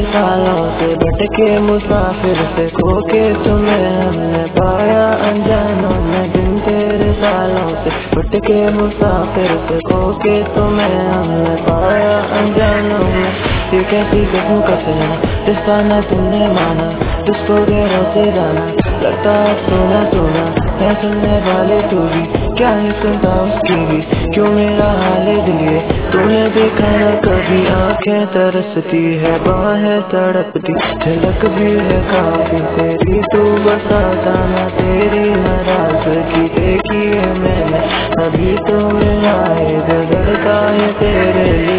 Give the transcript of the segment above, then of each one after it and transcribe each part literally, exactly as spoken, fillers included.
सालों से भटके मुसाफिर से खोके तुम्हें हमने पाया अनजानों में। बिन तेरे सालों से भटके मुसाफिर से खोके तुम्हें हमने पाया अनजानों में। ये कैसी किस्म का सजना रिश्ता न तुमने माना, जिसको गैरों से जाना लगता है सोना सोना है सुनने वाले तू भी क्या है सुनता उसकी भी। क्यों मेरा हाल दिल ये तूने देखा न कभी, आंखें तरसती है बाहें तड़पती झलक भी है काफी तेरी, तू बता जाना तेरी नाराजगी देखी है मैंने अभी तो मेरा दिल धड़का है तेरे लिए।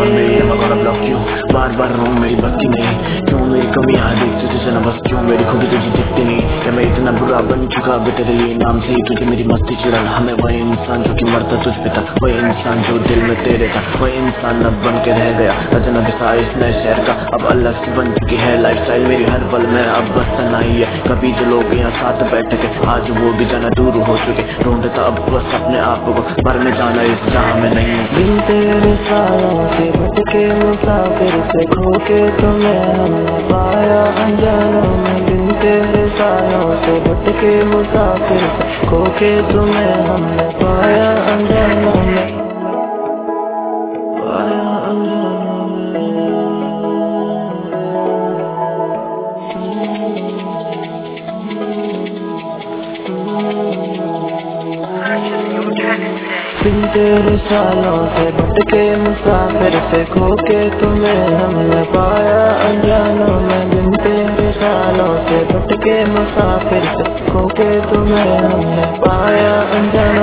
बार बार रो मेरी बत्ती नहीं, क्यों मेरी कमी आ देखती तुझे न बस, क्यों मेरी खुद तुझे दिखती नहीं। क्या मैं इतना बुरा बन चुका अब तेरे लिए नाम से ही तुझे मेरी मस्ती चिड़ा। हमें वही इंसान जो कि मरता तुझ पे था, वही इंसान जो दिल में तेरे था, वही इंसान अब बन के रह गया अजनबी सा इस नए शहर का। अब अलग से बन चुकी है लाइफ स्टाइल मेरी हर पल में अब बस तन्हाई है। कभी जो लोग यहाँ साथ बैठ के आज वो भी जाना दूर हो चुके, ढूंढता अब बस अपने आप को मरने जाना इस जहाँ में नहीं हूँ। बिन तेरे सालों से भटके मुसाफिर से खोके तुम्हें हमने पाया अनजानों में। बिन तेरे सालों से भटके मुसाफिर से खोके तुम्हें हमने पाया अनजानों में, पाया अनजानों में। बिन तेरे सालों से भटके मुसाफिर से खोके तुम्हें हमने पाया अनजानों में। बिन तेरे सालों से भटके मुसाफिर से खोके तुम्हें हमने पाया अनजानों